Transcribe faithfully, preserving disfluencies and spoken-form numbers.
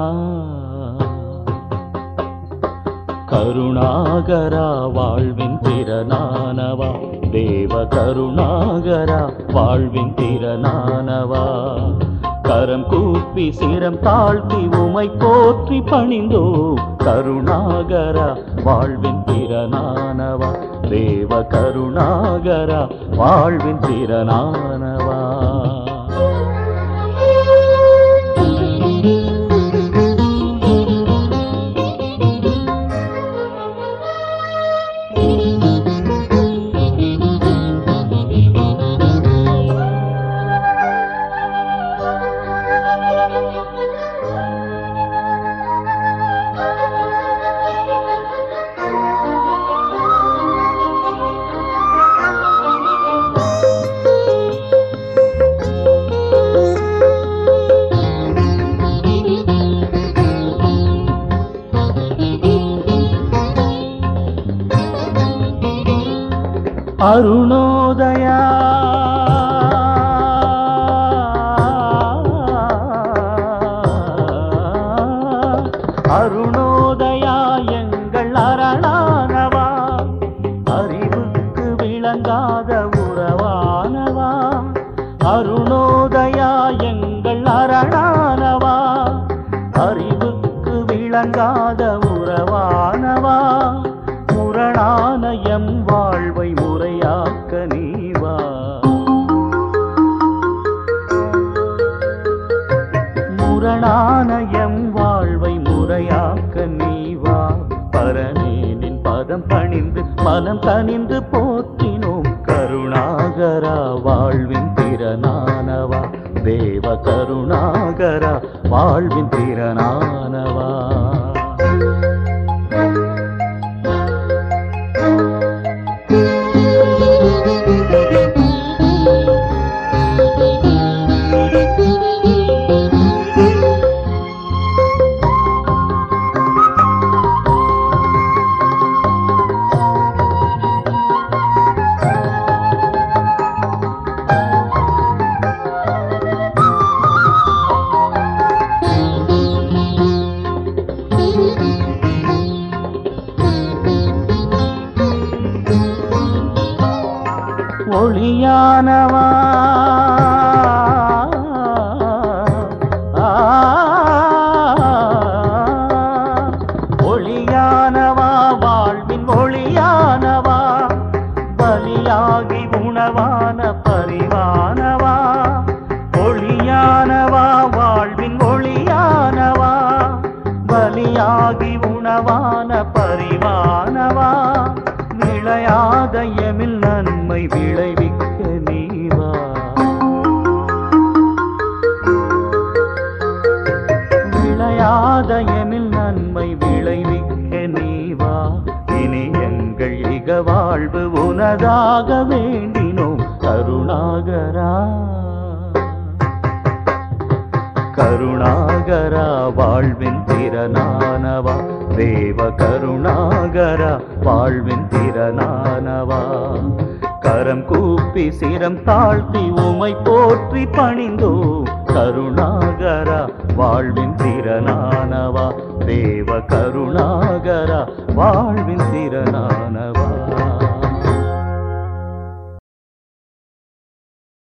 கருணாகரா வாழ்வின் திறனானவா, தேவ கருணாகரா வாழ்வின் திறனானவா. கரம் கூப்பி சிரம் தாழ்த்தி உமை போற்றி பணிந்தோ, கருணாகரா வாழ்வின் திறனானவா, தேவ கருணாகரா வாழ்வின் திறனானவா. அருணோதயா அருணோதயா எங்கள் அரணானவா, அறிவுக்கு விளங்காத உறவானவா. அருணோதயா எங்கள் அரணானவா, அறிவுக்கு விளங்காத உறவானவா. முரணான எம் வாழ்வை முறையாக்க நீவா, முரணான எம் வாழ்வை முறையாக்க நீவா. பரனேனின் பதம் பணிந்து மனம் கனிந்து போற்றினோம், கருணாகரா வாழ்வின் திறனானவா, தேவ கருணாகரா வாழ்வின் திறனானவா. ஒளியானவா ஒளியானவா வாழ்வின் ஒளியானவா, பலியாகி உணவான பரிவானவா. ஒளியானவா வாழ்வின் ஒளியானவா, பலியாகி உணவான பரிவானவா. விளையாத எமில் நன்மை விளைவிக்க நீவா, விளையாத எமில் நன்மை விளைவிக்க நீவா. இனி எங்கள் இக வாழ்வு உனதாக வேண்டினோம், கருணாகரா கருணாகரா வாழ்வின் திறனானவா, தேவ கருணாகரா வாழ்வின் திறனானவா. கரம் கூப்பி சிரம் தாழ்த்தி உமை போற்றி பணிந்தோ, கருணாகரா வாழ்வின் திறனானவா, தேவ கருணாகரா வாழ்வின் திறனானவா.